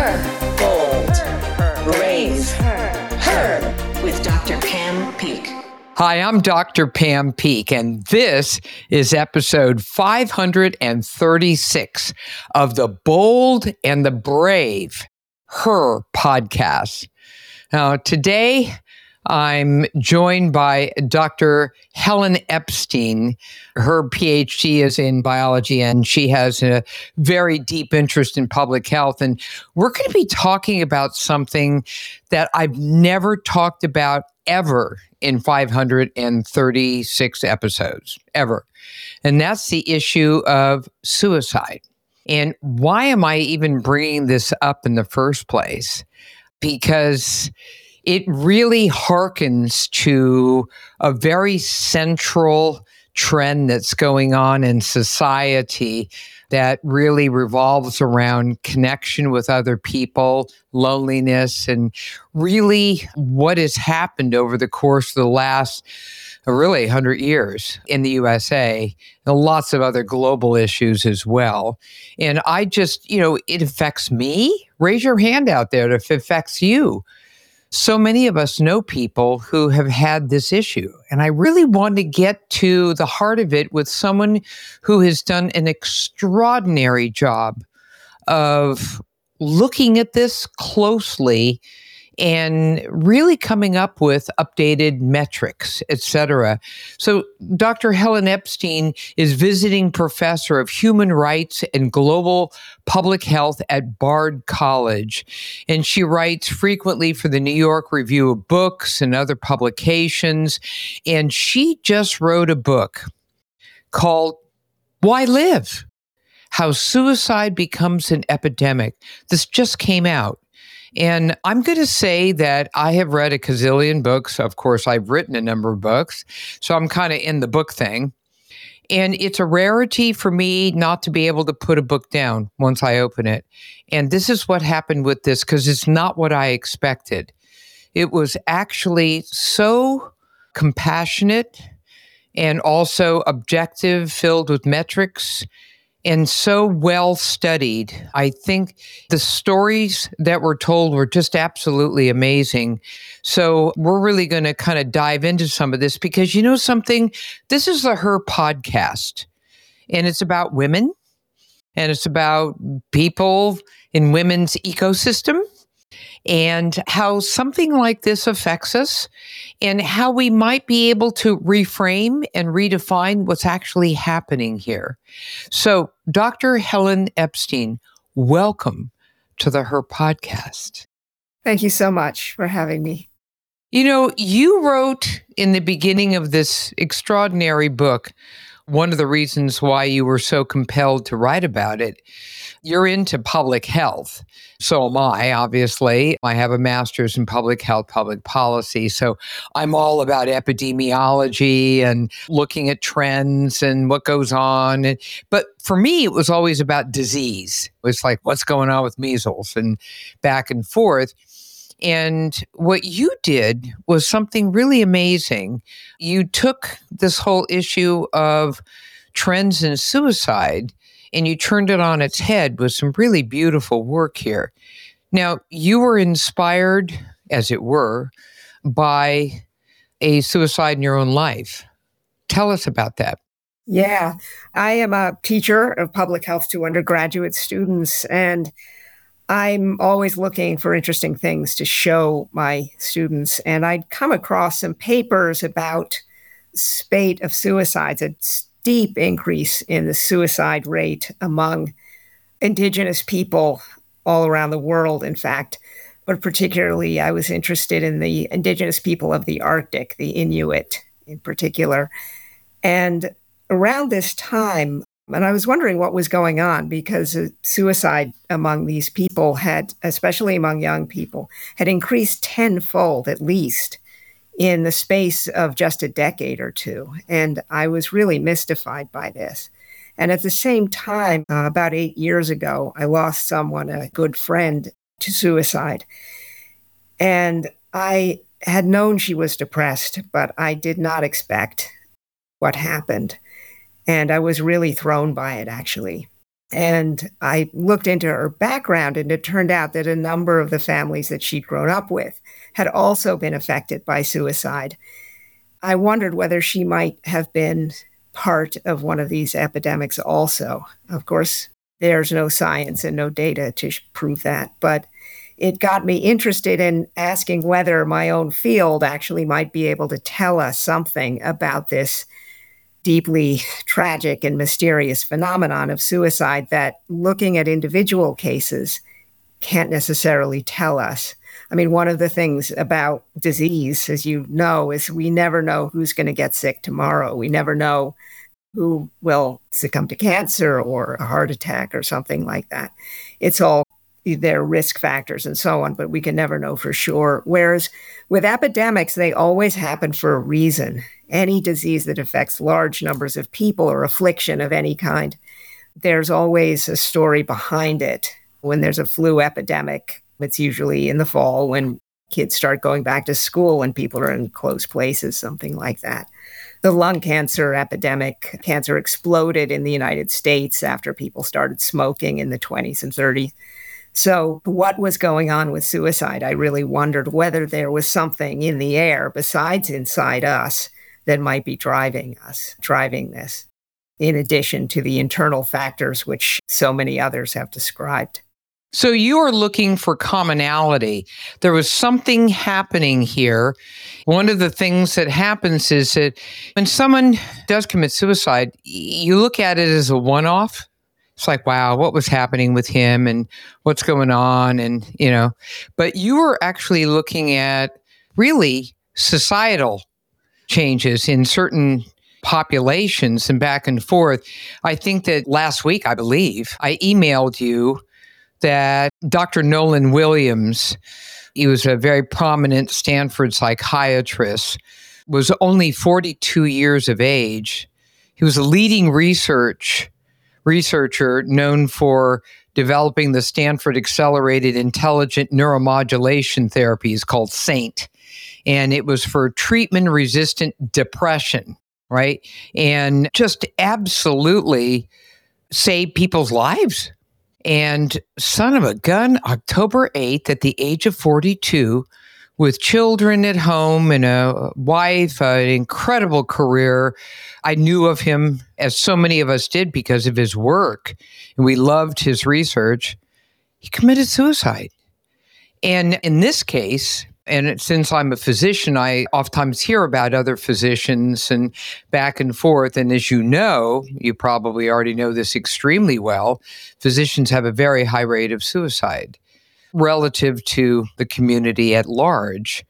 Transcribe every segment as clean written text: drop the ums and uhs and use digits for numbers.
Her. Bold. Brave. Her. With Dr. Pam Peeke. Hi, I'm Dr. Pam Peeke, and this is episode 536 of the Bold and the Brave, Her podcast. Now, today I'm joined by Dr. Helen Epstein. Her PhD is in biology, and she has a very deep interest in public health. And we're going to be talking about something that I've never talked about ever in 536 episodes, ever. And that's the issue of suicide. And why am I even bringing this up in the first place? Because it really harkens to a very central trend that's going on in society that really revolves around connection with other people, loneliness, and really what has happened over the course of the last really 100 years in the USA, and lots of other global issues as well. And I just, it affects me. Raise your hand out there if it affects you. So many of us know people who have had this issue. And I really want to get to the heart of it with someone who has done an extraordinary job of looking at this closely and really coming up with updated metrics, et cetera. So Dr. Helen Epstein is visiting professor of human rights and global public health at Bard College. And she writes frequently for the New York Review of Books and other publications. And she just wrote a book called Why Live? How Suicide Becomes an Epidemic. This just came out. And I'm going to say that I have read a gazillion books. Of course, I've written a number of books. So I'm kind of in the book thing. And it's a rarity for me not to be able to put a book down once I open it. And this is what happened with this, because it's not what I expected. It was actually so compassionate and also objective, filled with metrics, and so well studied. I think the stories that were told were just absolutely amazing. So we're really going to kind of dive into some of this because you know something? This is the Her podcast, and it's about women, and it's about people in women's ecosystem, and how something like this affects us, and how we might be able to reframe and redefine what's actually happening here. So, Dr. Helen Epstein, welcome to the Her podcast. Thank you so much for having me. You wrote in the beginning of this extraordinary book, one of the reasons why you were so compelled to write about it. You're into public health. So am I, obviously. I have a master's in public health, public policy. So I'm all about epidemiology and looking at trends and what goes on. But for me, it was always about disease. It was like, what's going on with measles and back and forth. And what you did was something really amazing. You took this whole issue of trends in suicide and you turned it on its head with some really beautiful work here. Now, you were inspired, as it were, by a suicide in your own life. Tell us about that. Yeah, I am a teacher of public health to undergraduate students, and I'm always looking for interesting things to show my students. And I'd come across some papers about spate of suicides, a steep increase in the suicide rate among Indigenous people all around the world, in fact. But particularly, I was interested in the Indigenous people of the Arctic, the Inuit in particular. And around this time, and I was wondering what was going on because suicide among these people had, especially among young people, had increased tenfold at least in the space of just a decade or two. And I was really mystified by this. And at the same time, about 8 years ago, I lost someone, a good friend, to suicide. And I had known she was depressed, but I did not expect what happened. And I was really thrown by it, actually. And I looked into her background, and it turned out that a number of the families that she'd grown up with had also been affected by suicide. I wondered whether she might have been part of one of these epidemics also. Of course, there's no science and no data to prove that, but it got me interested in asking whether my own field actually might be able to tell us something about this deeply tragic and mysterious phenomenon of suicide that, looking at individual cases, can't necessarily tell us. I mean, one of the things about disease, as you know, is we never know who's going to get sick tomorrow. We never know who will succumb to cancer or a heart attack or something like that. It's all their risk factors and so on, but we can never know for sure. Whereas with epidemics, they always happen for a reason. Any disease that affects large numbers of people or affliction of any kind, there's always a story behind it. When there's a flu epidemic, it's usually in the fall when kids start going back to school and people are in close places, something like that. The lung cancer epidemic, cancer exploded in the United States after people started smoking in the 20s and 30s. So what was going on with suicide? I really wondered whether there was something in the air besides inside us that might be driving this, in addition to the internal factors which so many others have described. So you are looking for commonality. There was something happening here. One of the things that happens is that when someone does commit suicide, you look at it as a one-off. It's like, wow, what was happening with him and what's going on? And, but you were actually looking at really societal changes in certain populations and back and forth. I think that last week, I believe, I emailed you that Dr. Nolan Williams, he was a very prominent Stanford psychiatrist, was only 42 years of age. He was a leading researcher known for developing the Stanford Accelerated Intelligent Neuromodulation therapies called SAINT. And it was for treatment-resistant depression, right? And just absolutely saved people's lives. And son of a gun, October 8th, at the age of 42, with children at home and a wife, an incredible career. I knew of him, as so many of us did, because of his work, and we loved his research. He committed suicide. And in this case, and since I'm a physician, I oftentimes hear about other physicians and back and forth. And as you know, you probably already know this extremely well, physicians have a very high rate of suicide relative to the community at large.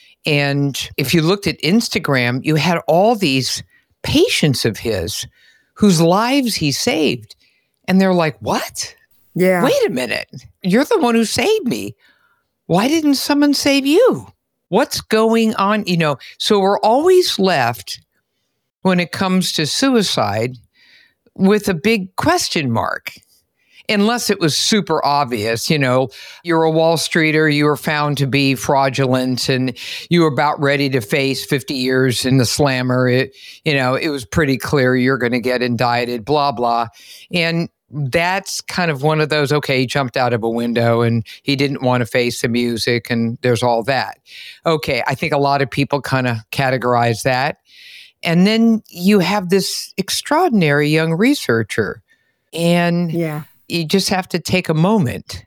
And if you looked at Instagram, you had all these patients of his whose lives he saved. And they're like, what? Yeah. Wait a minute. You're the one who saved me. Why didn't someone save you? What's going on? So we're always left when it comes to suicide with a big question mark. Unless it was super obvious, you're a Wall Streeter, you were found to be fraudulent and you were about ready to face 50 years in the slammer. It was pretty clear you're going to get indicted, blah, blah. And that's kind of one of those, okay, he jumped out of a window and he didn't want to face the music and there's all that. Okay, I think a lot of people kind of categorize that. And then you have this extraordinary young researcher and you just have to take a moment.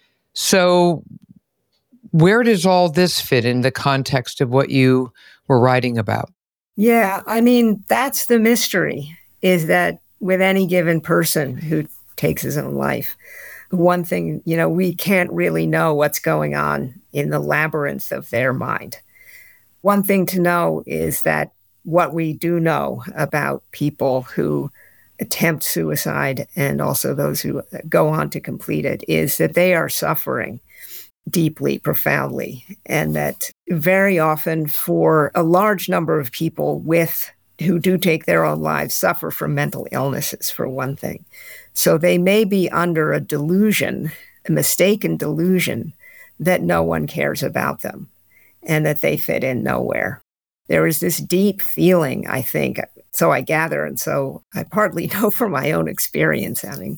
So where does all this fit in the context of what you were writing about? Yeah, I mean, that's the mystery, is that with any given person who takes his own life, one thing, we can't really know what's going on in the labyrinth of their mind. One thing to know is that what we do know about people who attempt suicide and also those who go on to complete it is that they are suffering deeply, profoundly, and that very often for a large number of people who do take their own lives suffer from mental illnesses, for one thing. So they may be under a delusion, a mistaken delusion, that no one cares about them and that they fit in nowhere. There is this deep feeling, I think, so I gather, and so I partly know from my own experience, having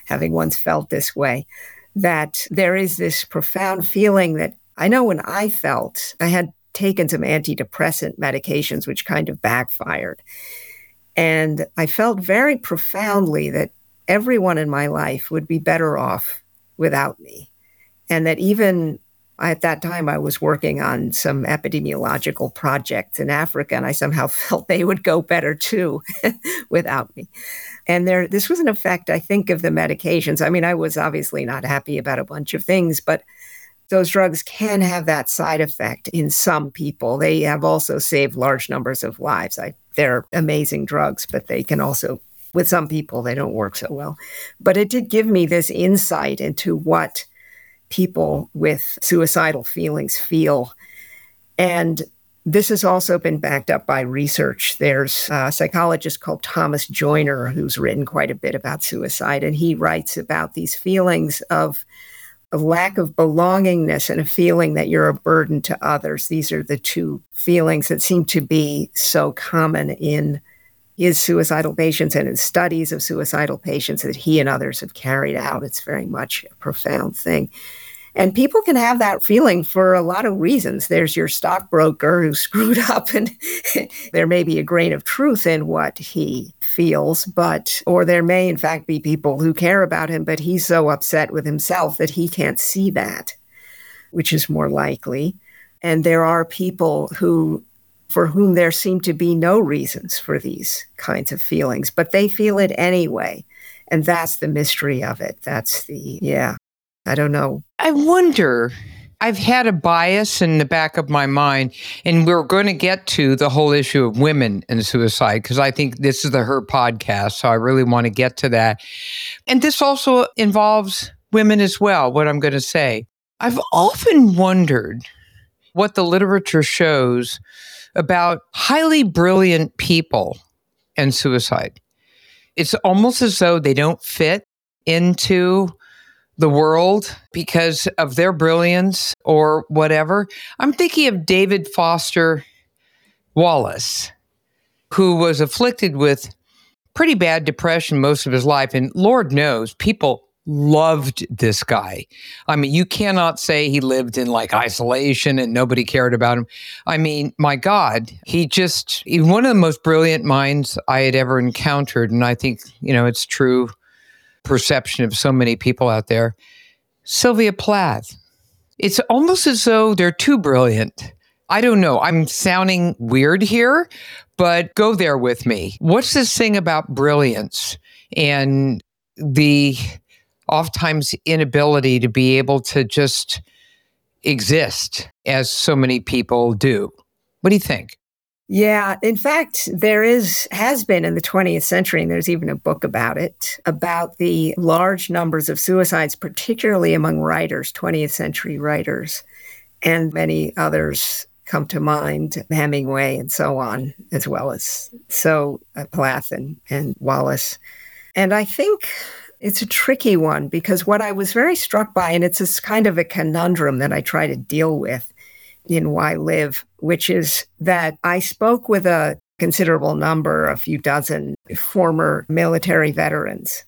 having once felt this way, that there is this profound feeling that I know when I had taken some antidepressant medications, which kind of backfired. And I felt very profoundly that everyone in my life would be better off without me. And that even at that time, I was working on some epidemiological projects in Africa, and I somehow felt they would go better too without me. And this was an effect, I think, of the medications. I mean, I was obviously not happy about a bunch of things, but those drugs can have that side effect in some people. They have also saved large numbers of lives. They're amazing drugs, but they can also, with some people, they don't work so well. But it did give me this insight into what people with suicidal feelings feel. And this has also been backed up by research. There's a psychologist called Thomas Joyner who's written quite a bit about suicide, and he writes about these feelings of a lack of belongingness and a feeling that you're a burden to others. These are the two feelings that seem to be so common in his suicidal patients and in studies of suicidal patients that he and others have carried out. It's very much a profound thing. And people can have that feeling for a lot of reasons. There's your stockbroker who screwed up, and there may be a grain of truth in what he feels, or there may in fact be people who care about him, but he's so upset with himself that he can't see that, which is more likely. And there are people for whom there seem to be no reasons for these kinds of feelings, but they feel it anyway. And that's the mystery of it. I don't know. I wonder, I've had a bias in the back of my mind, and we're going to get to the whole issue of women and suicide, because I think this is Her podcast, so I really want to get to that. And this also involves women as well, what I'm going to say. I've often wondered what the literature shows about highly brilliant people and suicide. It's almost as though they don't fit into the world because of their brilliance or whatever. I'm thinking of David Foster Wallace, who was afflicted with pretty bad depression most of his life. And Lord knows, people loved this guy. I mean, you cannot say he lived in isolation and nobody cared about him. I mean, my God, he's one of the most brilliant minds I had ever encountered. And I think, it's true perception of so many people out there. Sylvia Plath. It's almost as though they're too brilliant. I don't know. I'm sounding weird here, but go there with me. What's this thing about brilliance and the oftentimes inability to be able to just exist as so many people do? What do you think? Yeah, in fact, there has been in the 20th century, and there's even a book about it, about the large numbers of suicides, particularly among writers, 20th century writers, and many others come to mind, Hemingway and so on, as well as Plath and Wallace. And I think it's a tricky one, because what I was very struck by, and it's this kind of a conundrum that I try to deal with in Why Live, which is that I spoke with a considerable number, a few dozen former military veterans,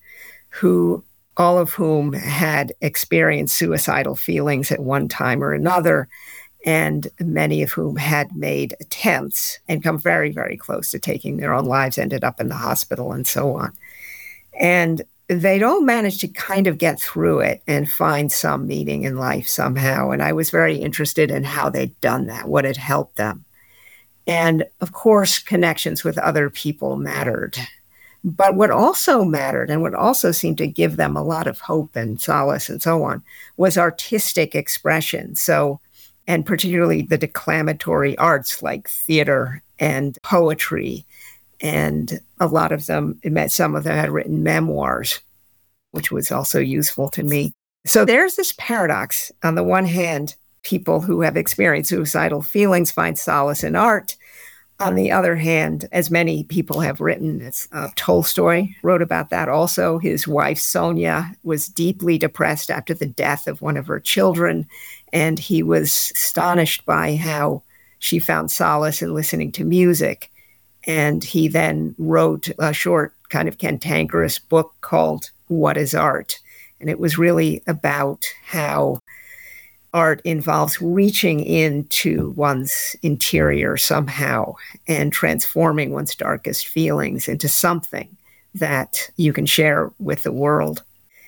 all of whom had experienced suicidal feelings at one time or another, and many of whom had made attempts and come very, very close to taking their own lives, ended up in the hospital and so on. And they'd all managed to kind of get through it and find some meaning in life somehow. And I was very interested in how they'd done that, what had helped them. And of course, connections with other people mattered. But what also mattered, and what also seemed to give them a lot of hope and solace and so on, was artistic expression. And particularly the declamatory arts like theater and poetry. And a lot of them, some of them had written memoirs, which was also useful to me. So there's this paradox. On the one hand, people who have experienced suicidal feelings find solace in art. On the other hand, as many people have written, Tolstoy wrote about that also. His wife, Sonia, was deeply depressed after the death of one of her children, and he was astonished by how she found solace in listening to music. And he then wrote a short, kind of cantankerous book called what is art. And it was really about how art involves reaching into one's interior somehow and transforming one's darkest feelings into something that you can share with the world.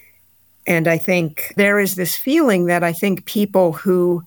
And I think there is this feeling that I think people who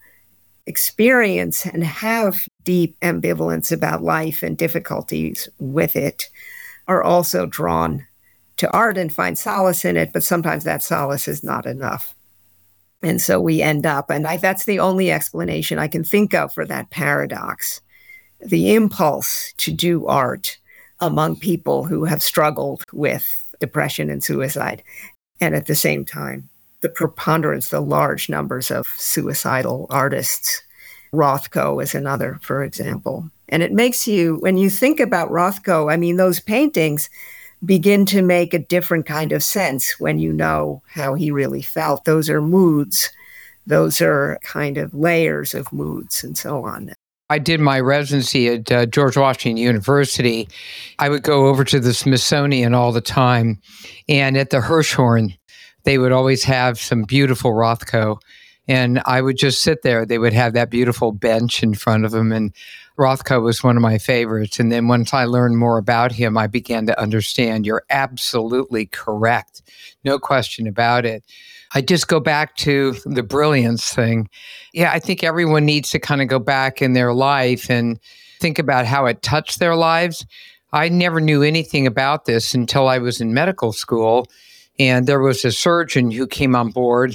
experience and have deep ambivalence about life and difficulties with it are also drawn to art and find solace in it, but sometimes that solace is not enough. And so we end up, and that's the only explanation I can think of for that paradox, the impulse to do art among people who have struggled with depression and suicide. And at the same time, the preponderance, the large numbers of suicidal artists. Rothko is another, for example. And it makes you, when you think about Rothko, I mean, those paintings begin to make a different kind of sense when you know how he really felt. Those are moods. Those are kind of layers of moods and so on. I did my residency at George Washington University. I would go over to the Smithsonian all the time. And at the Hirshhorn, they would always have some beautiful Rothko. And I would just sit there. They would have that beautiful bench in front of them. And Rothko was one of my favorites. And then once I learned more about him, I began to understand you're absolutely correct. No question about it. I just go back to the brilliance thing. Yeah, I think everyone needs to kind of go back in their life and think about how it touched their lives. I never knew anything about this until I was in medical school. And there was a surgeon who came on board,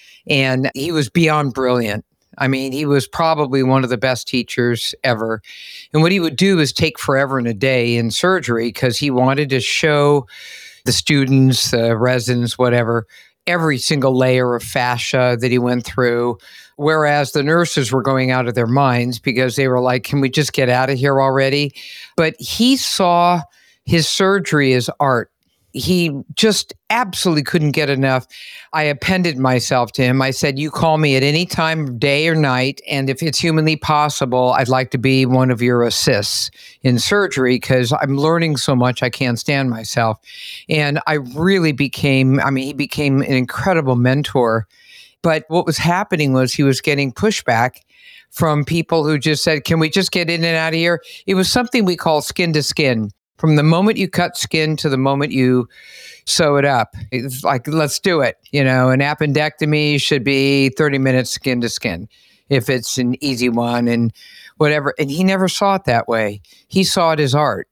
and he was beyond brilliant. I mean, he was probably one of the best teachers ever. And what he would do is take forever and a day in surgery because he wanted to show the students, the residents, whatever, every single layer of fascia that he went through. Whereas the nurses were going out of their minds because they were like, can we just get out of here already? But he saw his surgery as art. He just absolutely couldn't get enough. I appended myself to him. I said, you call me at any time, day or night, and if it's humanly possible, I'd like to be one of your assists in surgery because I'm learning so much I can't stand myself. And I really he became an incredible mentor. But what was happening was he was getting pushback from people who just said, can we just get in and out of here? It was something we call skin to skin. From the moment you cut skin to the moment you sew it up, it's like, let's do it. You know, an appendectomy should be 30 minutes skin to skin if it's an easy one and whatever. And he never saw it that way. He saw it as art.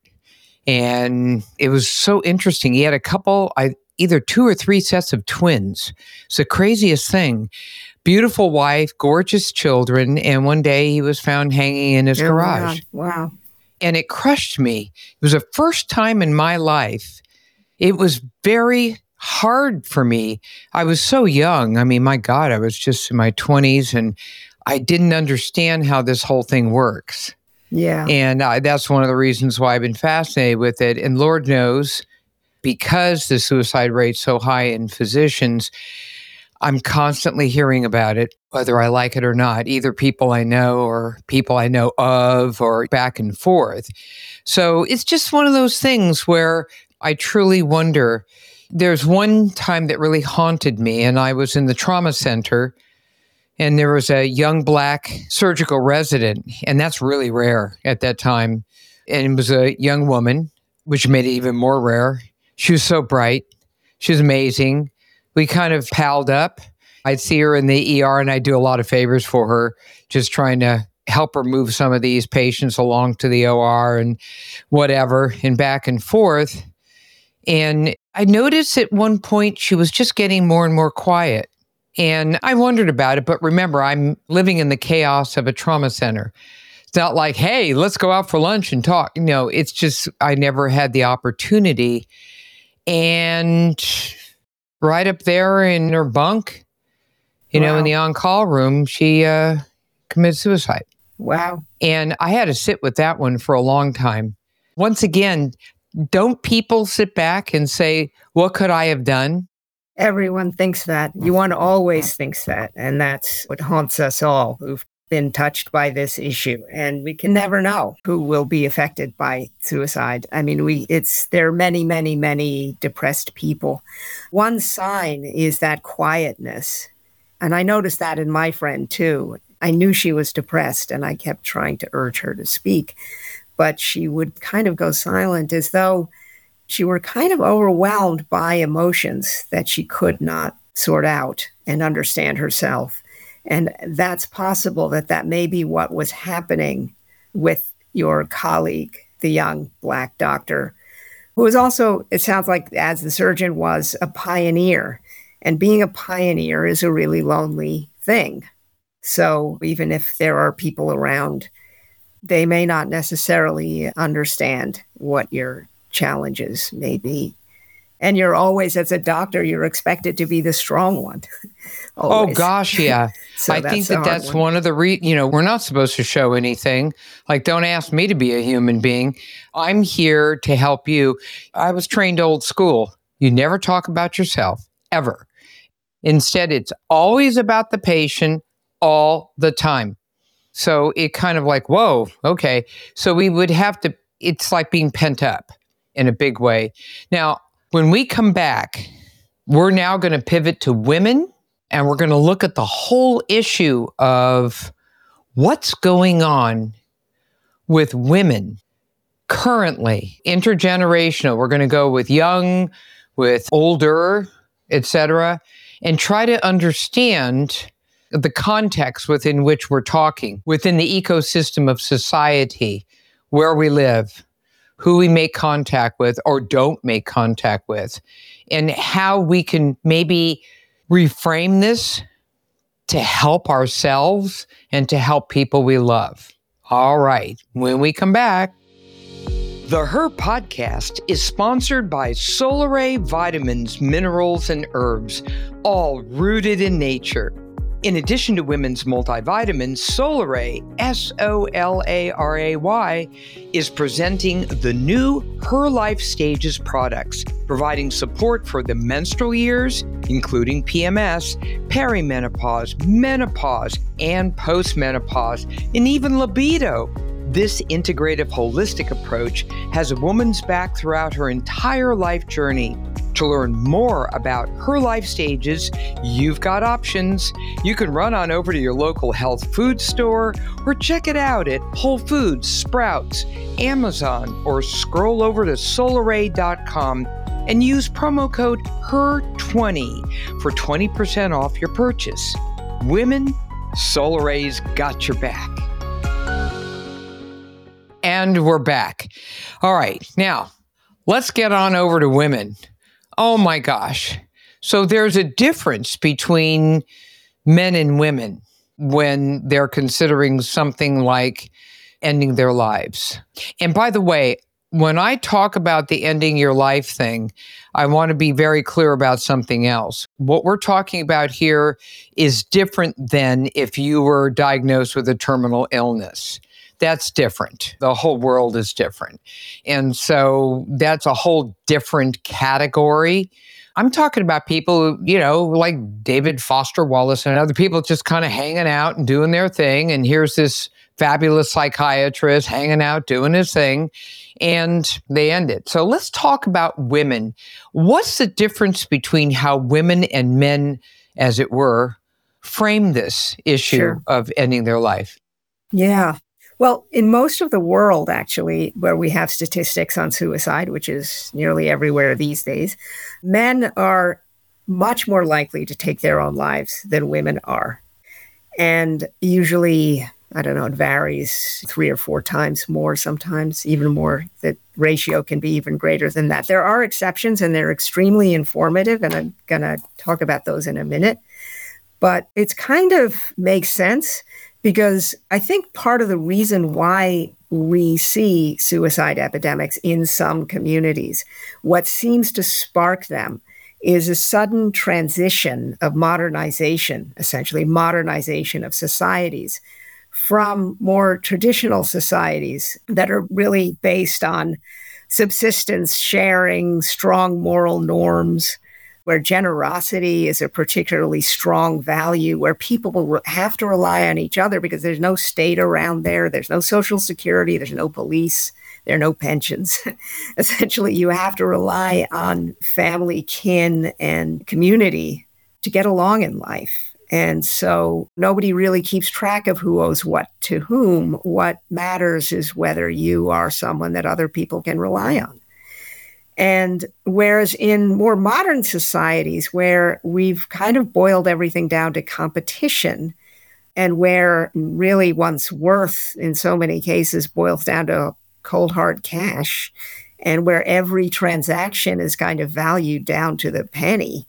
And it was so interesting. He had a couple, either 2 or 3 sets of twins. It's the craziest thing. Beautiful wife, gorgeous children. And one day he was found hanging in his garage. Wow. And it crushed me. It was the first time in my life. It was very hard for me. I was so young. I mean, my God, I was just in my 20s and I didn't understand how this whole thing works. Yeah. And that's one of the reasons why I've been fascinated with it. And Lord knows, because the suicide rate's so high in physicians, I'm constantly hearing about it, whether I like it or not, either people I know or people I know of or back and forth. So it's just one of those things where I truly wonder. There's one time that really haunted me, and I was in the trauma center, and there was a young Black surgical resident, and that's really rare at that time. And it was a young woman, which made it even more rare. She was so bright. She was amazing. We kind of palled up. I'd see her in the ER and I'd do a lot of favors for her, just trying to help her move some of these patients along to the OR and whatever, and back and forth. And I noticed at one point she was just getting more and more quiet. And I wondered about it. But remember, I'm living in the chaos of a trauma center. It's not like, hey, let's go out for lunch and talk. No, it's just I never had the opportunity. And right up there in her bunk, you know, in the on-call room, she committed suicide. Wow. And I had to sit with that one for a long time. Once again, don't people sit back and say, what could I have done? Everyone thinks that. You want to always think that. And that's what haunts us all who've been touched by this issue, and we can never know who will be affected by suicide. I mean, there are many, many, many depressed people. One sign is that quietness. And I noticed that in my friend too. I knew she was depressed and I kept trying to urge her to speak, but she would kind of go silent as though she were kind of overwhelmed by emotions that she could not sort out and understand herself. And that's possible that may be what was happening with your colleague, the young Black doctor, who was also, it sounds like, as the surgeon, was a pioneer. And being a pioneer is a really lonely thing. So even if there are people around, they may not necessarily understand what your challenges may be. And you're always, as a doctor, you're expected to be the strong one. Oh, gosh, yeah. So I think that's one of the we're not supposed to show anything. Like, don't ask me to be a human being. I'm here to help you. I was trained old school. You never talk about yourself, ever. Instead, it's always about the patient all the time. So it kind of like, whoa, okay. So we would have to, it's like being pent up in a big way. Now, when we come back, we're now going to pivot to women, and we're going to look at the whole issue of what's going on with women currently, intergenerational. We're going to go with young, with older, etc., and try to understand the context within which we're talking, within the ecosystem of society, where we live, who we make contact with or don't make contact with, and how we can maybe reframe this to help ourselves and to help people we love. All right, when we come back. The Her Podcast is sponsored by Solaray Vitamins, Minerals, and Herbs, all rooted in nature. In addition to women's multivitamins, Solaray, Solaray, is presenting the new Her Life Stages products, providing support for the menstrual years, including PMS, perimenopause, menopause, and postmenopause, and even libido. This integrative, holistic approach has a woman's back throughout her entire life journey. To learn more about Her Life Stages, you've got options. You can run on over to your local health food store or check it out at Whole Foods, Sprouts, Amazon, or scroll over to solaray.com and use promo code HER20 for 20% off your purchase. Women, Solaray's got your back. And we're back. All right, now let's get on over to women. Oh my gosh. So there's a difference between men and women when they're considering something like ending their lives. And by the way, when I talk about the ending your life thing, I want to be very clear about something else. What we're talking about here is different than if you were diagnosed with a terminal illness. That's different. The whole world is different. And so that's a whole different category. I'm talking about people, like David Foster Wallace and other people just kind of hanging out and doing their thing. And here's this fabulous psychiatrist hanging out, doing his thing, and they end it. So let's talk about women. What's the difference between how women and men, as it were, frame this issue of ending their life? Yeah. Well, in most of the world, actually, where we have statistics on suicide, which is nearly everywhere these days, men are much more likely to take their own lives than women are. And usually, I don't know, it varies 3 or 4 times more, sometimes even more. The ratio can be even greater than that. There are exceptions, and they're extremely informative, and I'm going to talk about those in a minute. But it's kind of makes sense, because I think part of the reason why we see suicide epidemics in some communities, what seems to spark them is a sudden transition of modernization, essentially modernization of societies, from more traditional societies that are really based on subsistence, sharing, strong moral norms, where generosity is a particularly strong value, where people will have to rely on each other because there's no state around there, there's no social security, there's no police, there are no pensions. Essentially, you have to rely on family, kin, and community to get along in life. And so nobody really keeps track of who owes what to whom. What matters is whether you are someone that other people can rely on. And whereas in more modern societies where we've kind of boiled everything down to competition, and where really one's worth in so many cases boils down to cold hard cash, and where every transaction is kind of valued down to the penny,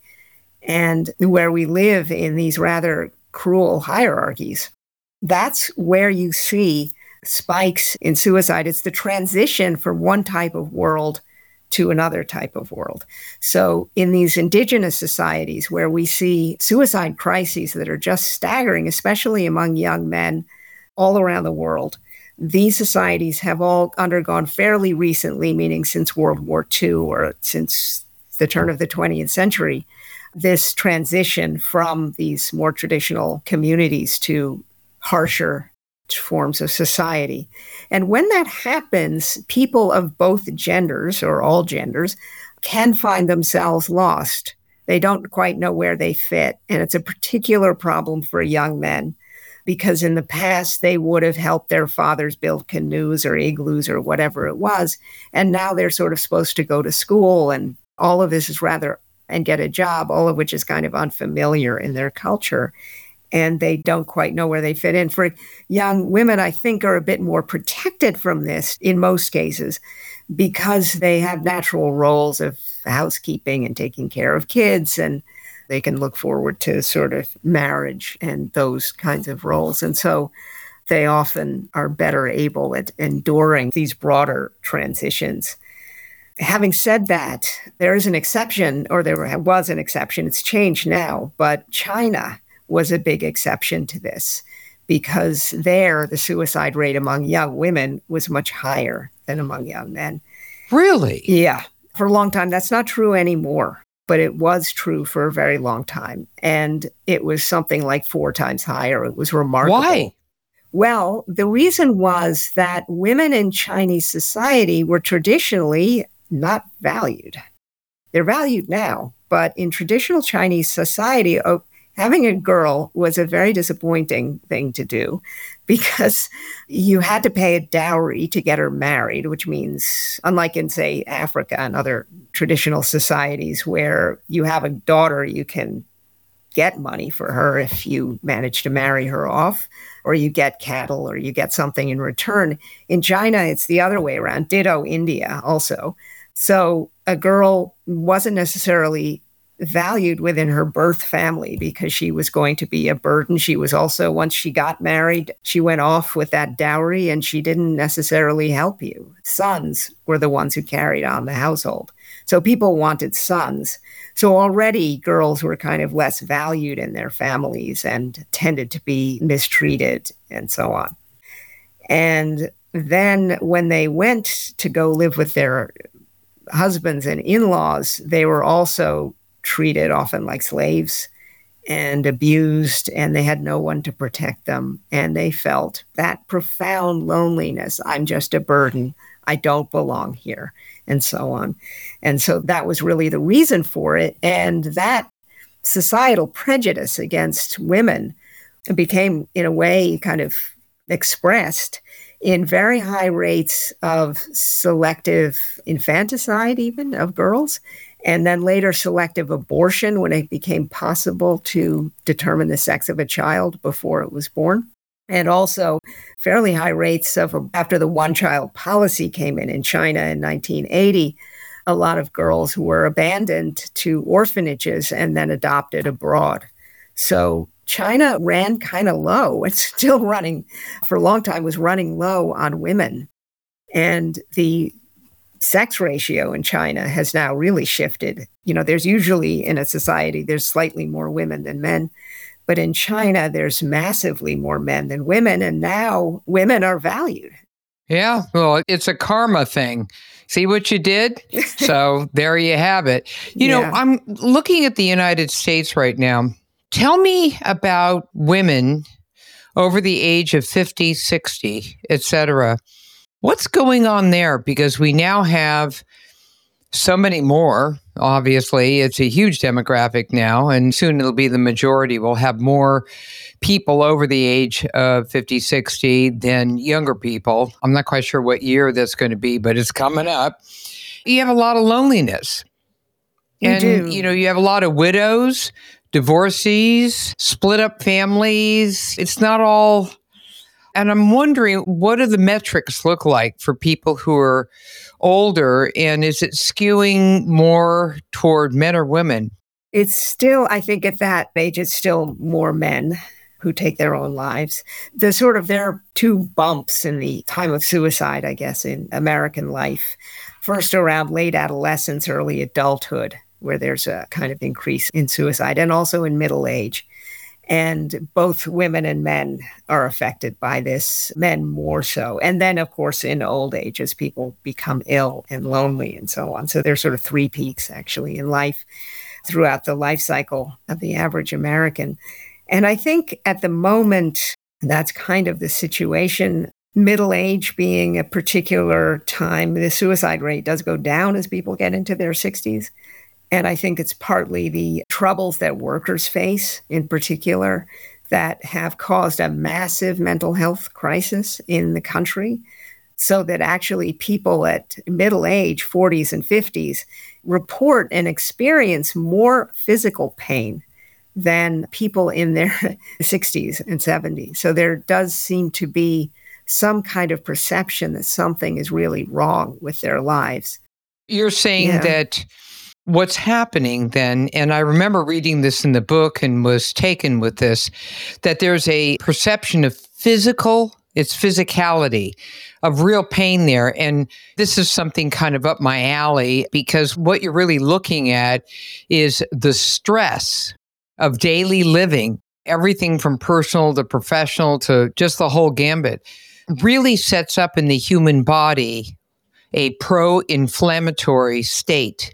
and where we live in these rather cruel hierarchies, that's where you see spikes in suicide. It's the transition from one type of world to another type of world. So in these indigenous societies where we see suicide crises that are just staggering, especially among young men all around the world, these societies have all undergone fairly recently, meaning since World War II or since the turn of the 20th century, this transition from these more traditional communities to harsher forms of society. And when that happens, people of both genders or all genders can find themselves lost. They don't quite know where they fit. And it's a particular problem for young men because in the past they would have helped their fathers build canoes or igloos or whatever it was. And now they're sort of supposed to go to school and all of this is and get a job, all of which is kind of unfamiliar in their culture. And they don't quite know where they fit in. For young women, I think, are a bit more protected from this in most cases because they have natural roles of housekeeping and taking care of kids, and they can look forward to sort of marriage and those kinds of roles. And so they often are better able at enduring these broader transitions. Having said that, there is an exception, or there was an exception. It's changed now, but China was a big exception to this because there the suicide rate among young women was much higher than among young men. Really? Yeah. For a long time. That's not true anymore, but it was true for a very long time. And it was something like 4 times higher. It was remarkable. Why? Well, the reason was that women in Chinese society were traditionally not valued. They're valued now, but in traditional Chinese society, having a girl was a very disappointing thing to do because you had to pay a dowry to get her married, which means, unlike in, say, Africa and other traditional societies where you have a daughter, you can get money for her if you manage to marry her off, or you get cattle, or you get something in return. In China, it's the other way around. Ditto India also. So a girl wasn't necessarily valued within her birth family because she was going to be a burden. She was also, once she got married, she went off with that dowry and she didn't necessarily help you. Sons were the ones who carried on the household. So people wanted sons. So already girls were kind of less valued in their families and tended to be mistreated and so on. And then when they went to go live with their husbands and in-laws, they were also treated often like slaves and abused, and they had no one to protect them. And they felt that profound loneliness. I'm just a burden. I don't belong here, and so on. And so that was really the reason for it. And that societal prejudice against women became, in a way, kind of expressed in very high rates of selective infanticide, even of girls, and then later selective abortion when it became possible to determine the sex of a child before it was born. And also fairly high rates of, after the one-child policy came in China in 1980, a lot of girls were abandoned to orphanages and then adopted abroad. So China ran kind of low. It's still running, for a long time, was running low on women. And the sex ratio in China has now really shifted. You know, there's usually in a society, there's slightly more women than men. But in China, there's massively more men than women. And now women are valued. Yeah, well, it's a karma thing. See what you did? So there you have it. Yeah. I'm looking at the United States right now. Tell me about women over the age of 50, 60, et cetera. What's going on there? Because we now have so many more. Obviously, it's a huge demographic now, and soon it'll be the majority. We'll have more people over the age of 50, 60 than younger people. I'm not quite sure what year that's going to be, but it's coming up. You have a lot of loneliness. You do. You have a lot of widows, divorcees, split up families. It's not all. And I'm wondering, what do the metrics look like for people who are older? And is it skewing more toward men or women? It's still, I think at that age, it's still more men who take their own lives. There are two bumps in the time of suicide, I guess, in American life. First, around late adolescence, early adulthood, where there's a kind of increase in suicide, and also in middle age. And both women and men are affected by this, men more so. And then, of course, in old age, as people become ill and lonely and so on. So there's sort of three peaks, actually, in life throughout the life cycle of the average American. And I think at the moment, that's kind of the situation. Middle age being a particular time, the suicide rate does go down as people get into their 60s. And I think it's partly the troubles that workers face in particular that have caused a massive mental health crisis in the country, so that actually people at middle age, 40s and 50s, report and experience more physical pain than people in their 60s and 70s. So there does seem to be some kind of perception that something is really wrong with their lives. You're saying that what's happening then, and I remember reading this in the book and was taken with this, that there's a perception of physicality, of real pain there. And this is something kind of up my alley, because what you're really looking at is the stress of daily living, everything from personal to professional to just the whole gambit, really sets up in the human body a pro-inflammatory state.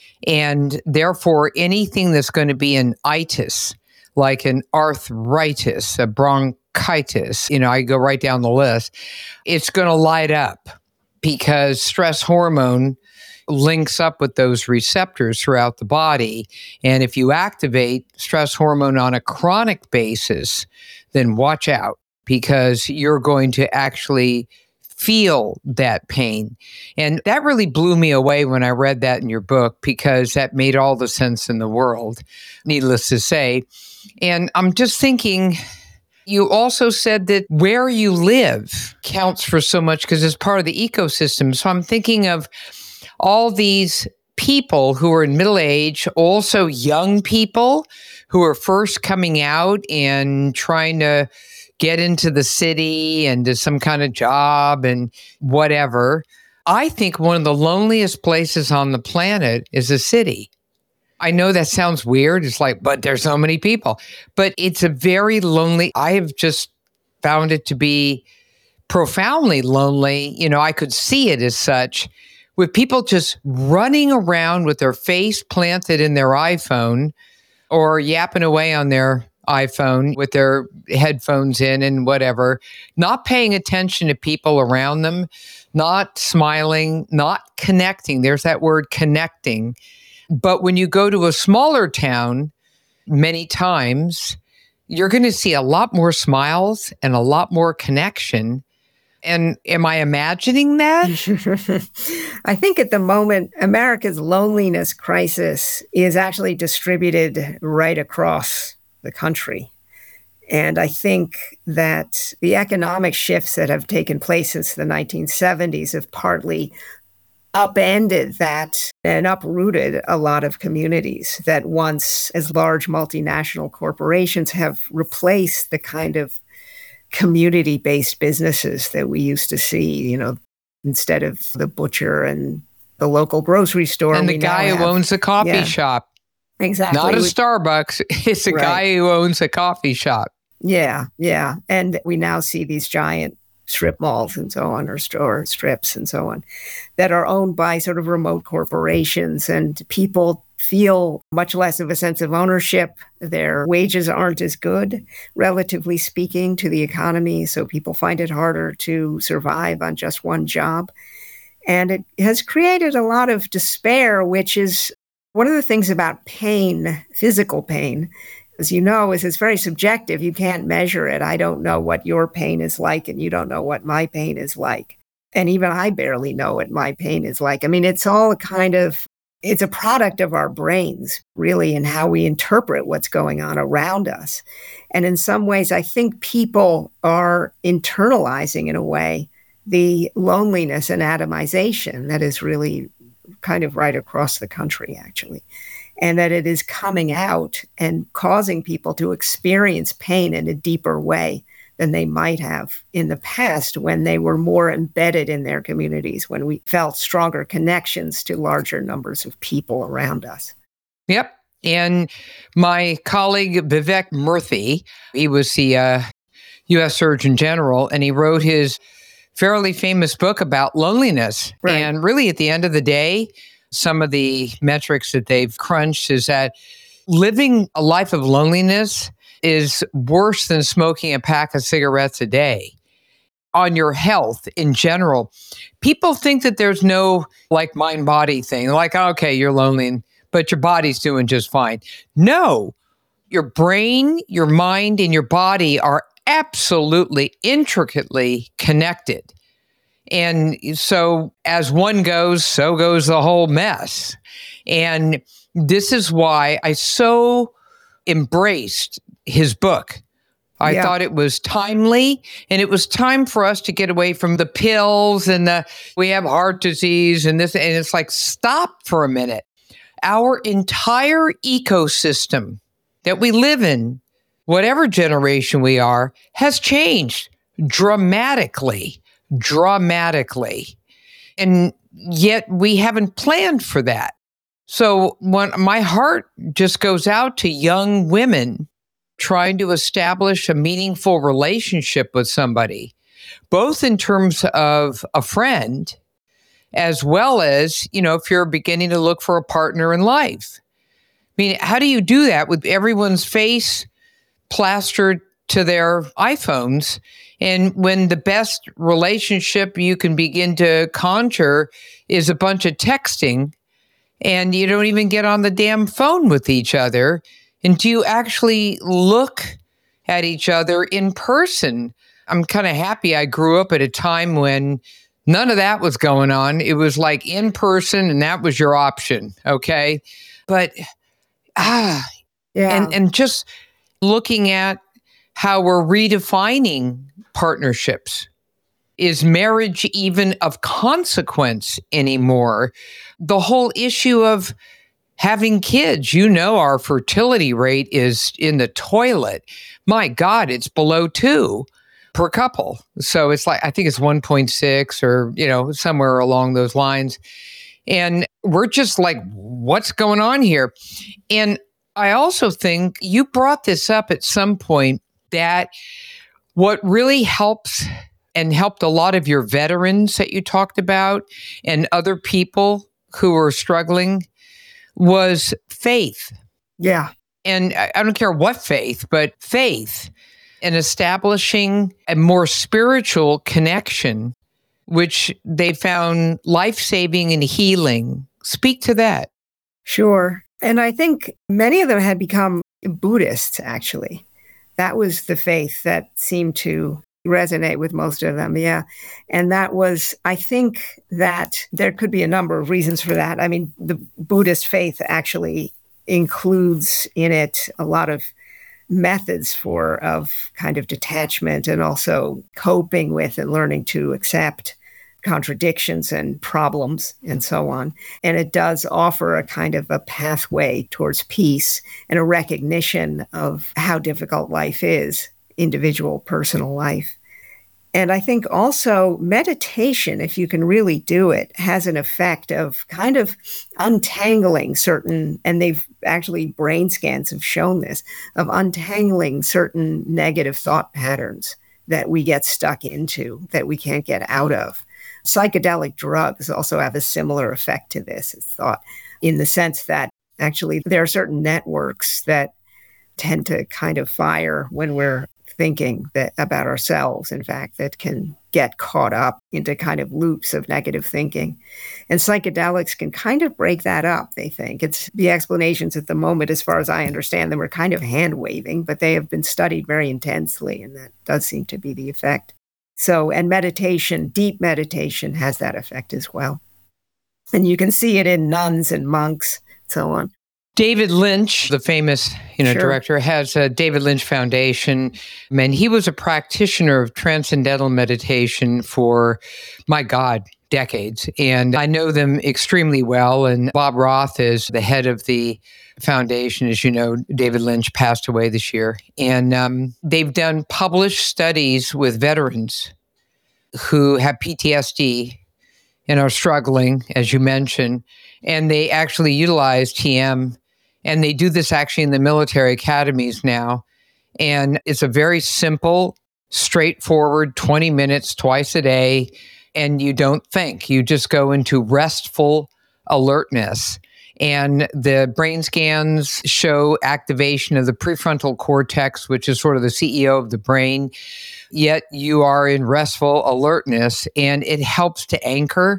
And therefore, anything that's going to be an itis, like an arthritis, a bronchitis, I go right down the list, it's going to light up because stress hormone links up with those receptors throughout the body. And if you activate stress hormone on a chronic basis, then watch out, because you're going to actually feel that pain. And that really blew me away when I read that in your book, because that made all the sense in the world, needless to say. And I'm just thinking, you also said that where you live counts for so much because it's part of the ecosystem. So I'm thinking of all these people who are in middle age, also young people who are first coming out and trying to get into the city and to some kind of job and whatever. I think one of the loneliest places on the planet is a city. I know that sounds weird. It's like, but there's so many people. But it's a very lonely, I have just found it to be profoundly lonely. I could see it as such, with people just running around with their face planted in their iPhone or yapping away on their iPhone with their headphones in and whatever, not paying attention to people around them, not smiling, not connecting. There's that word, connecting. But when you go to a smaller town, many times, you're going to see a lot more smiles and a lot more connection. And am I imagining that? I think at the moment, America's loneliness crisis is actually distributed right across the country. And I think that the economic shifts that have taken place since the 1970s have partly upended that and uprooted a lot of communities that once, as large multinational corporations, have replaced the kind of community-based businesses that we used to see, instead of the butcher and the local grocery store. And the guy who owns a coffee shop. Exactly. Not a Starbucks. It's a guy who owns a coffee shop. Yeah. And we now see these giant strip malls and so on, or store strips and so on, that are owned by sort of remote corporations, and people feel much less of a sense of ownership. Their wages aren't as good, relatively speaking, to the economy, so people find it harder to survive on just one job. And it has created a lot of despair, which is one of the things about pain, physical pain, as you know, is it's very subjective. You can't measure it. I don't know what your pain is like, and you don't know what my pain is like. And even I barely know what my pain is like. I mean, it's all it's a product of our brains, really, and how we interpret what's going on around us. And in some ways, I think people are internalizing, in a way, the loneliness and atomization that is really kind of right across the country, actually. And that it is coming out and causing people to experience pain in a deeper way than they might have in the past, when they were more embedded in their communities, when we felt stronger connections to larger numbers of people around us. Yep. And my colleague, Vivek Murthy, he was the U.S. Surgeon General, and he wrote his fairly famous book about loneliness. Right. And really, at the end of the day, some of the metrics that they've crunched is that living a life of loneliness is worse than smoking a pack of cigarettes a day on your health in general. People think that there's no like mind-body thing, like, okay, you're lonely, but your body's doing just fine. No, your brain, your mind, and your body are absolutely intricately connected. And so as one goes, so goes the whole mess. And this is why I so embraced his book. I thought it was timely, and it was time for us to get away from the pills and we have heart disease and this, and it's like, stop for a minute. Our entire ecosystem that we live in, whatever generation we are, has changed dramatically. And yet we haven't planned for that. So when my heart just goes out to young women trying to establish a meaningful relationship with somebody, both in terms of a friend, as well as, if you're beginning to look for a partner in life. I mean, how do you do that with everyone's face plastered to their iPhones? And when the best relationship you can begin to conjure is a bunch of texting, and you don't even get on the damn phone with each other, and do you actually look at each other in person? I'm kind of happy I grew up at a time when none of that was going on. It was like in person, and that was your option, okay? But, and just looking at how we're redefining partnerships. Is marriage even of consequence anymore? The whole issue of having kids, our fertility rate is in the toilet. My God, it's below 2 per couple. So it's like, I think it's 1.6 or, somewhere along those lines. And we're just like, what's going on here? And I also think you brought this up at some point, that what really helps and helped a lot of your veterans that you talked about and other people who are struggling was faith. Yeah. And I don't care what faith, but faith in establishing a more spiritual connection, which they found life-saving and healing. Speak to that. Sure. And I think many of them had become Buddhists, actually. That was the faith that seemed to resonate with most of them. Yeah. And that was, I think that there could be a number of reasons for that. I mean, the Buddhist faith actually includes in it a lot of methods of kind of detachment and also coping with and learning to accept contradictions and problems and so on. And it does offer a kind of a pathway towards peace and a recognition of how difficult life is, individual, personal life. And I think also meditation, if you can really do it, has an effect of kind of untangling certain, and they've actually, brain scans have shown this, of untangling certain negative thought patterns that we get stuck into that we can't get out of. Psychedelic drugs also have a similar effect to this, it's thought, in the sense that actually there are certain networks that tend to kind of fire when we're thinking about ourselves, in fact, that can get caught up into kind of loops of negative thinking. And psychedelics can kind of break that up, they think. It's the explanations at the moment, as far as I understand them, are kind of hand-waving, but they have been studied very intensely, and that does seem to be the effect. So, and meditation, deep meditation has that effect as well. And you can see it in nuns and monks, so on. David Lynch, the famous Sure. director, has a David Lynch Foundation, and he was a practitioner of transcendental meditation for, my God, decades. And I know them extremely well. And Bob Roth is the head of the foundation. As you know, David Lynch passed away this year. And they've done published studies with veterans who have PTSD and are struggling, as you mentioned. And they actually utilize TM. And they do this actually in the military academies now. And it's a very simple, straightforward 20 minutes twice a day. And you don't think. You just go into restful alertness. And the brain scans show activation of the prefrontal cortex, which is sort of the CEO of the brain. Yet you are in restful alertness, and it helps to anchor.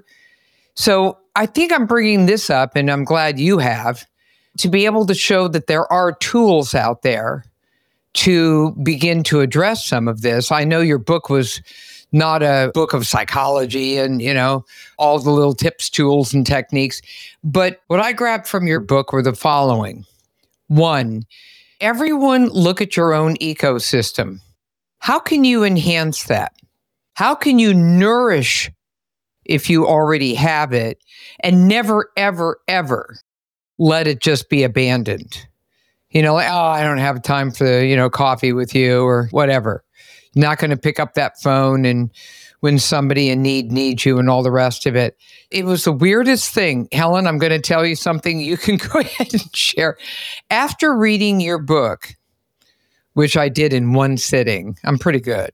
So I think I'm bringing this up, and I'm glad you have, to be able to show that there are tools out there to begin to address some of this. I know your book was not a book of psychology and, all the little tips, tools, and techniques. But what I grabbed from your book were the following. 1, everyone look at your own ecosystem. How can you enhance that? How can you nourish if you already have it, and never, ever, ever let it just be abandoned? Like, oh, I don't have time for, coffee with you or whatever. Not going to pick up that phone and when somebody in need needs you and all the rest of it. It was the weirdest thing. Helen, I'm going to tell you something you can go ahead and share. After reading your book, which I did in one sitting, I'm pretty good.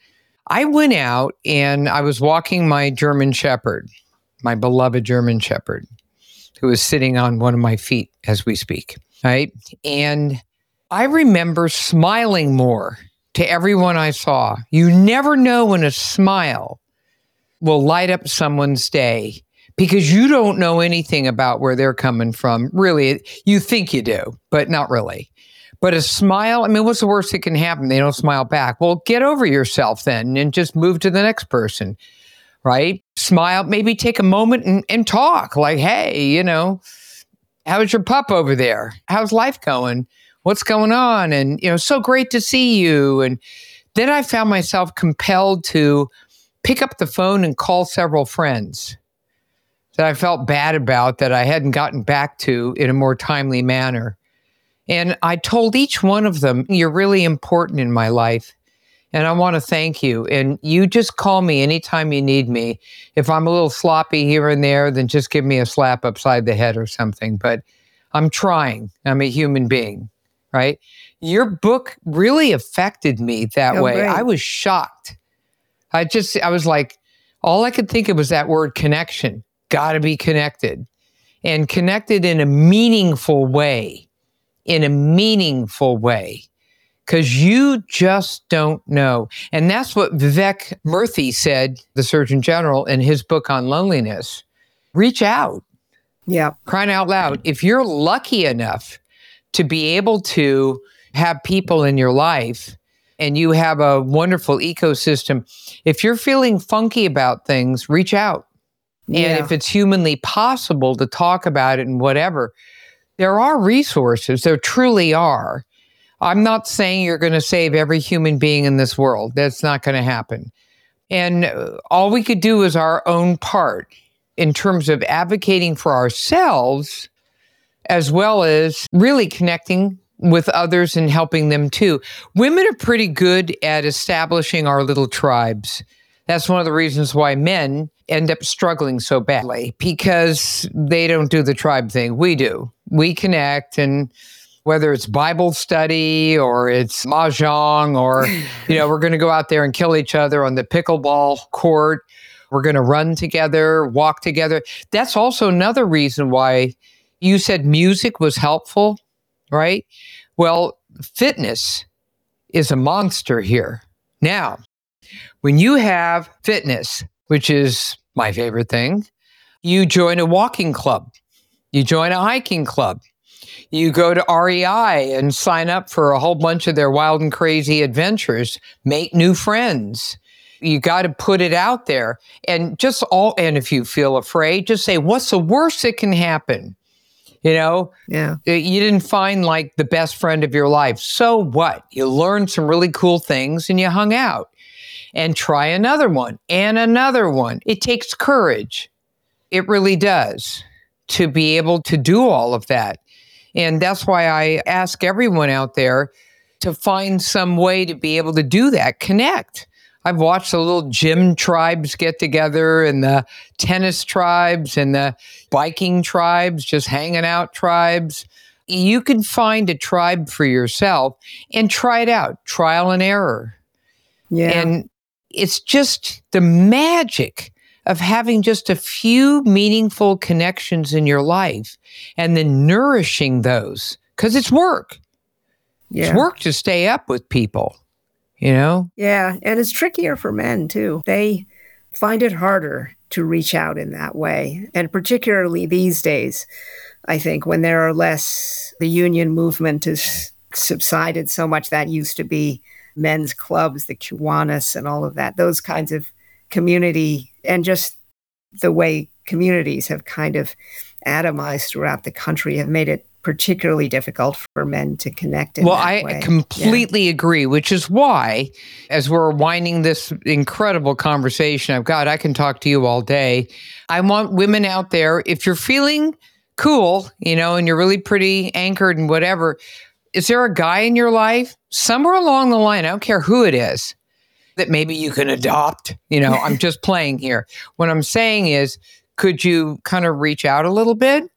I went out and I was walking my German Shepherd, my beloved German Shepherd, who was sitting on one of my feet as we speak, right? And I remember smiling more to everyone I saw. You never know when a smile will light up someone's day because you don't know anything about where they're coming from. Really, you think you do, but not really. But a smile, what's the worst that can happen? They don't smile back. Well, get over yourself then and just move to the next person, right? Smile, maybe take a moment and talk like, hey, how's your pup over there? How's life going? What's going on? And, so great to see you. And then I found myself compelled to pick up the phone and call several friends that I felt bad about that I hadn't gotten back to in a more timely manner. And I told each one of them, you're really important in my life. And I want to thank you. And you just call me anytime you need me. If I'm a little sloppy here and there, then just give me a slap upside the head or something. But I'm trying. I'm a human being, right? Your book really affected me that way. Great. I was shocked. I was like, all I could think of was that word connection. Got to be connected. And connected in a meaningful way. Because you just don't know. And that's what Vivek Murthy said, the Surgeon General, in his book on loneliness. Reach out. Yeah. Crying out loud. If you're lucky enough to be able to have people in your life and you have a wonderful ecosystem, if you're feeling funky about things, reach out. Yeah. And if it's humanly possible to talk about it and whatever, there are resources. There truly are. I'm not saying you're going to save every human being in this world. That's not going to happen. And all we could do is our own part in terms of advocating for ourselves, as well as really connecting with others and helping them too. Women are pretty good at establishing our little tribes. That's one of the reasons why men end up struggling so badly, because they don't do the tribe thing. We do. We connect and whether it's Bible study or it's mahjong or, we're going to go out there and kill each other on the pickleball court. We're going to run together, walk together. That's also another reason why you said music was helpful, right? Well, fitness is a monster here. Now, when you have fitness, which is my favorite thing, you join a walking club, you join a hiking club, you go to REI and sign up for a whole bunch of their wild and crazy adventures, make new friends. You got to put it out there. And and if you feel afraid, just say, what's the worst that can happen? Yeah. You didn't find like the best friend of your life. So what? You learned some really cool things and you hung out. And try another one and another one. It takes courage. It really does to be able to do all of that. And that's why I ask everyone out there to find some way to be able to do that, connect. I've watched the little gym tribes get together and the tennis tribes and the biking tribes, just hanging out tribes. You can find a tribe for yourself and try it out, trial and error. Yeah. And it's just the magic of having just a few meaningful connections in your life and then nourishing those, because it's work. Yeah. It's work to stay up with people, Yeah, and it's trickier for men too. They find it harder to reach out in that way. And particularly these days, I think, when there are less, the union movement has subsided so much. That used to be men's clubs, the Kiwanis and all of that, those kinds of community, and just the way communities have kind of atomized throughout the country have made it particularly difficult for men to connect in that way. I completely agree, which is why, as we're winding this incredible conversation, I can talk to you all day. I want women out there, if you're feeling cool, and you're really pretty anchored and whatever, is there a guy in your life, somewhere along the line, I don't care who it is, that maybe you can adopt? I'm just playing here. What I'm saying is, could you kind of reach out a little bit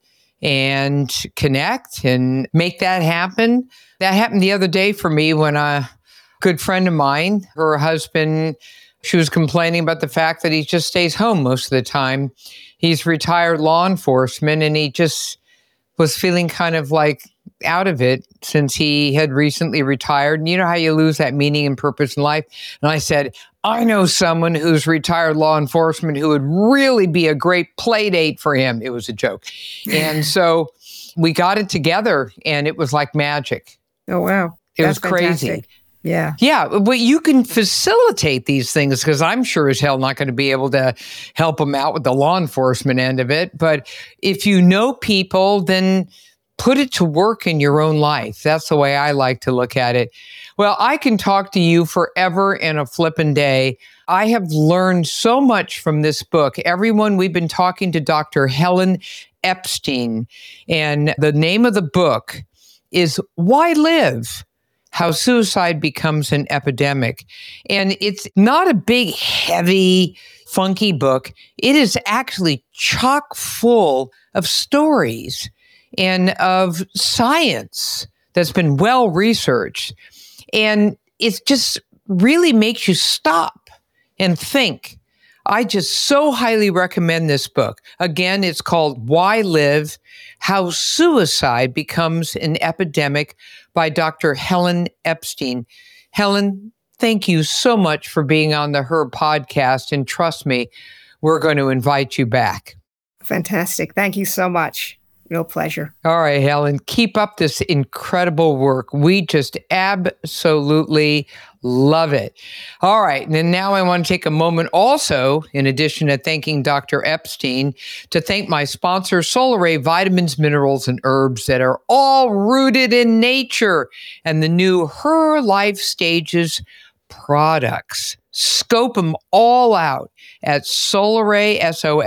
and connect and make that happen? That happened the other day for me when a good friend of mine, her husband, she was complaining about the fact that he just stays home most of the time. He's retired law enforcement and he just was feeling kind of like out of it since he had recently retired. And you know how you lose that meaning and purpose in life? And I said, I know someone who's retired law enforcement who would really be a great play date for him. It was a joke. And so we got it together and it was like magic. Oh, wow. It was crazy. Fantastic. Yeah. Yeah, but you can facilitate these things because I'm sure as hell not going to be able to help them out with the law enforcement end of it. But if you know people, then put it to work in your own life. That's the way I like to look at it. Well, I can talk to you forever and a flippin' day. I have learned so much from this book. Everyone, we've been talking to Dr. Helen Epstein, and the name of the book is Why Live? How Suicide Becomes an Epidemic. And it's not a big, heavy, funky book. It is actually chock full of stories and of science that's been well researched. And it just really makes you stop and think. I just so highly recommend this book. Again, it's called Why Live? How Suicide Becomes an Epidemic by Dr. Helen Epstein. Helen, thank you so much for being on the Her podcast. And trust me, we're going to invite you back. Fantastic. Thank you so much. Real pleasure. All right, Helen, keep up this incredible work. We just absolutely love it. All right, and now I want to take a moment also, in addition to thanking Dr. Epstein, to thank my sponsor, Solaray Vitamins, Minerals, and Herbs that are all rooted in nature and the new Her Life Stages products. Scope them all out at Solaray,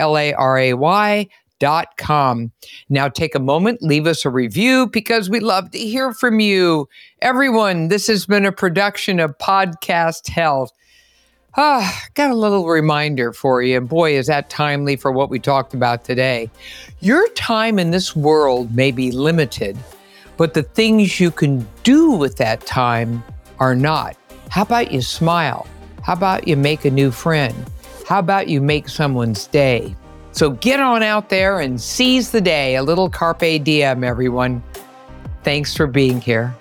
SOLARAY.com. Now take a moment, leave us a review because we love to hear from you. Everyone, this has been a production of Podcast Health. Got a little reminder for you. Boy, is that timely for what we talked about today. Your time in this world may be limited, but the things you can do with that time are not. How about you smile? How about you make a new friend? How about you make someone's day? So get on out there and seize the day. A little carpe diem, everyone. Thanks for being here.